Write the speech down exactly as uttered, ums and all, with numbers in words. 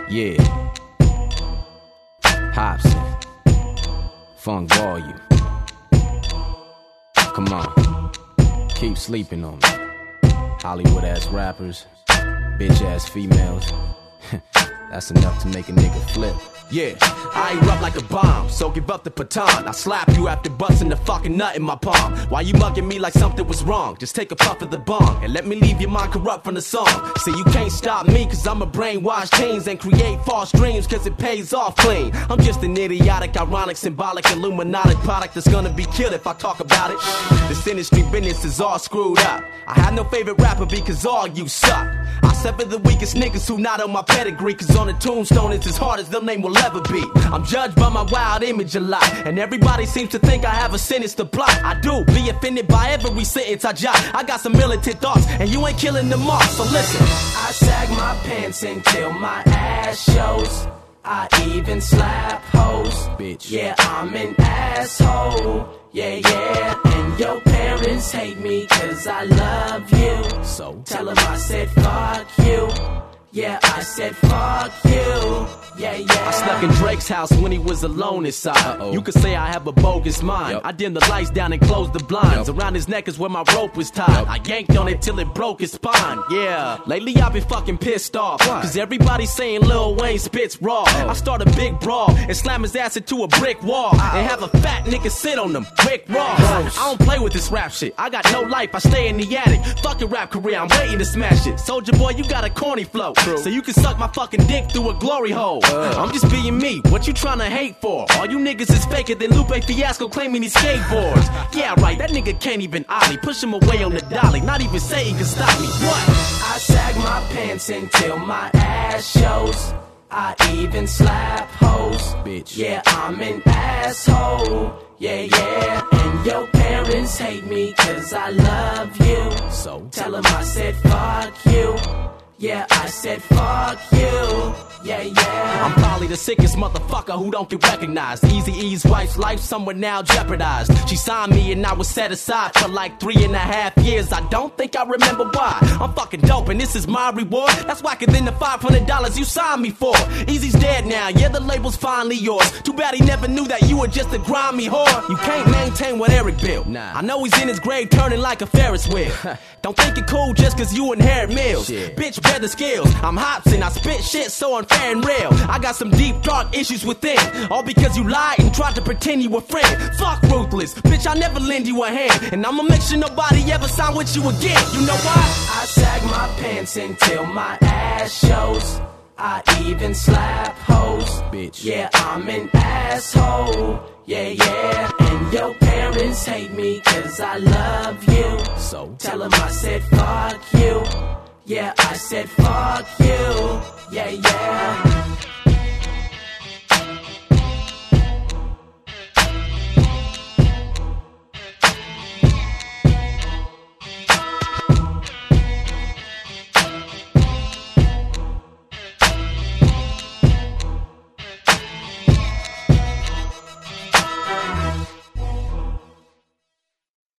Yeah. Hopsin. Funk volume. Come on. Keep sleeping on me. Hollywood ass rappers, bitch ass females. That's enough to make a nigga flip. Yeah, I erupt like a bomb, so give up the baton. I slap you after busting the fucking nut in my palm. Why you mugging me like something was wrong? Just take a puff of the bong and let me leave your mind corrupt from the song. See, you can't stop me cause I'm a brainwash teens and create false dreams cause it pays off clean. I'm just an idiotic, ironic, symbolic, Illuminati product that's gonna be killed if I talk about it. This industry business is all screwed up. I have no favorite rapper because all you suck. I sever the weakest niggas who not on my pedigree cause on the tombstone it's as hard as their name will ever be. I'm judged by my wild image a lot, and everybody seems to think I have a sinister plot. I do, be offended by every sentence I jot. I got some militant thoughts, and you ain't killing them off, so listen. I sag my pants until my ass shows. I even slap hoes. Bitch. Yeah, I'm an asshole. Yeah, yeah. And your parents hate me cause I love you. So tell them I said fuck you. Yeah, I said fuck you. Yeah, yeah. I slept in Drake's house when he was alone inside. Uh-oh. You could say I have a bogus mind. Yep. I dimmed the lights down and closed the blinds. Yep. Around his neck is where my rope was tied. Yep. I yanked on it till it broke his spine. Yeah, lately I've been fucking pissed off. Why? Cause everybody's saying Lil Wayne spits raw. Oh. I start a big brawl and slam his ass into a brick wall. Oh. And have a fat nigga sit on them Rick Ross. Gross. I don't play with this rap shit. I got no life, I stay in the attic. Fuck your rap career, I'm waiting to smash it. Soulja Boy, you got a corny flow. True. So you can suck my fucking dick through a glory hole. uh. I'm just being me, what you tryna hate for? All you niggas is faker than Lupe Fiasco claiming he skateboards. Yeah, right, that nigga can't even ollie. Push him away on the dolly, not even say he can stop me. What? I sag my pants until my ass shows. I even slap hoes. Bitch. Yeah, I'm an asshole. Yeah, yeah. And your parents hate me cause I love you. So tell them I said fuck you. Yeah, I said fuck you. Yeah, yeah. I'm probably the sickest motherfucker who don't get recognized. Eazy-E's wife's life somewhere now jeopardized. She signed me and I was set aside for like three and a half years. I don't think I remember why. I'm fucking dope and this is my reward. That's whacker than the five hundred dollars you signed me for. Easy's dead now, yeah, the label's finally yours. Too bad he never knew that you were just a grimy whore. You can't maintain what Eric built. Nah. I know he's in his grave turning like a Ferris wheel. Don't think it cool just cause you inherit meals. Shit. Bitch, better skills. I'm Hopsin, I spit shit so unfair and real. I got some deep dark issues within. All because you lied and tried to pretend you were friend. Fuck ruthless, bitch, I never lend you a hand. And I'ma make sure nobody ever sign with you again. You know why? I sag my pants until my ass shows. I even slap hoes. Bitch. Yeah, I'm an asshole. Yeah, yeah. And your parents hate me cause I love you. So tell them I said fuck you. Yeah, I said fuck you. Yeah, yeah.